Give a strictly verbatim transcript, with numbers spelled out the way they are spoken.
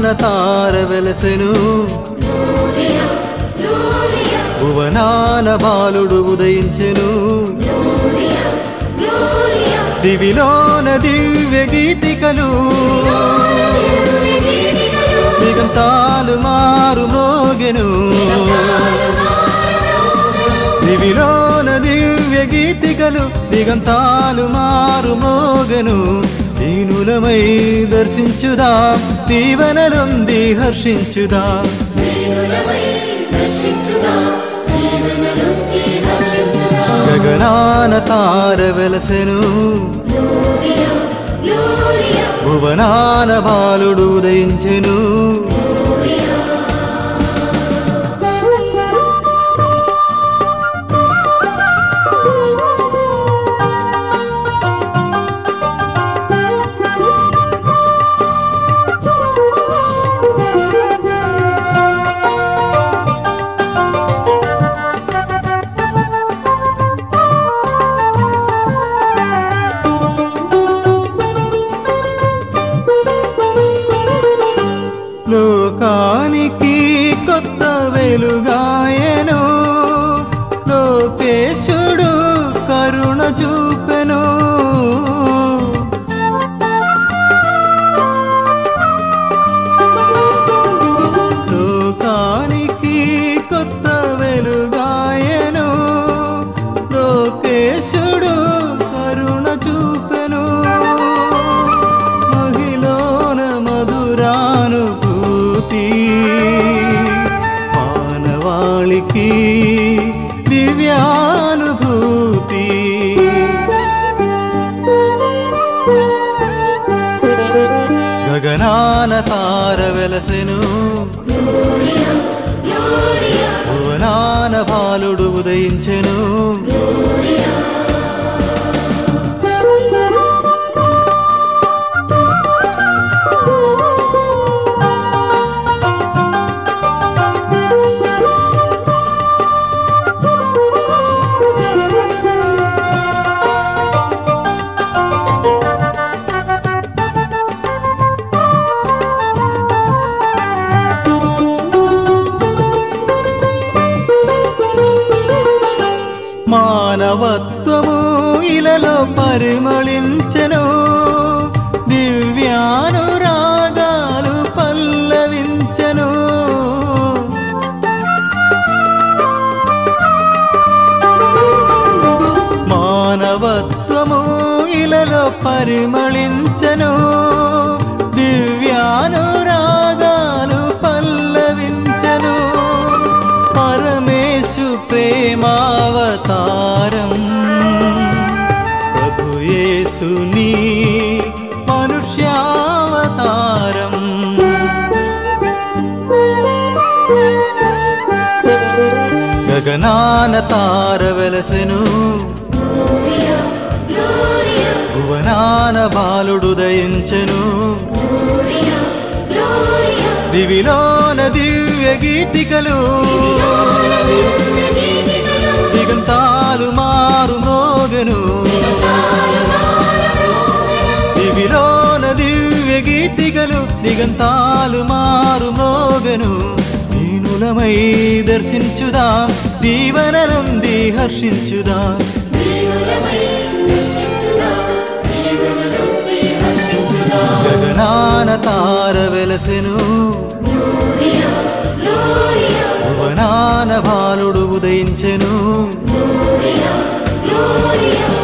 తార వెలసెను భువనాన బాలుడు ఉదయించెను దివిలోన దివ్య గీతికలు దిగంతాలు మారు మ్రోగెను దివిలోన దివ్య గీతికలు దిగంతాలు మారు మ్రోగెను దీనులమై దర్శించుదా దీవెనలొంది హర్షించుదా గగనాన తార వెలసెను భువనాన బాలుడు ఉదయించెను లోకానికి కొత్త వెలుగాయెను లోకేశుడు కరుణ చూపెను లోకానికి కొత్త వెలుగాయెను లోకేశుడు కరుణ చూపెను మహిళన మధురాను మానవాళికి దివ్యానుభూతి గగనాన తార వెలసెను భువనాన బాలుడు ఉదయించెను మానవత్వము ఇలలో పరిమళించెను దివ్యానురాగాలు పల్లవించెను మానవత్వము ఇలలో పరిమళించెను దివ్యానురాగాలు పల్లవించెను పరమేశు ప్రేమావతారం ప్రభు యేసుని మనుష్యావతారం గగనాన తార వెలసెను భువనాన బాలుడు దయించెను దివిలోన దివ్య గీతికలు దిగంతాలు మారు మ్రోగెను దివిలోన దివ్య గీతికలు దిగంతాలు మారు మ్రోగెను దీనులమై దర్శించుదా దీవెనలొంది హర్షించుదా గగనాన తార వెలసెను భువనాన బాలుడు ఉదయించెను